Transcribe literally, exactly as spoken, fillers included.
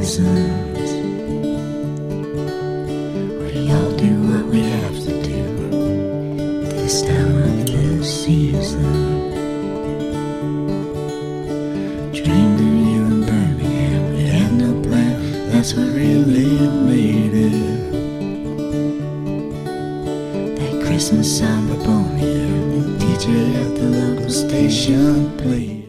reasons. We all do what we have to do this time of the season. Dreamed of you in Birmingham, we had no plan, that's what really made it. That Christmas samba pony and the D J at the local station played.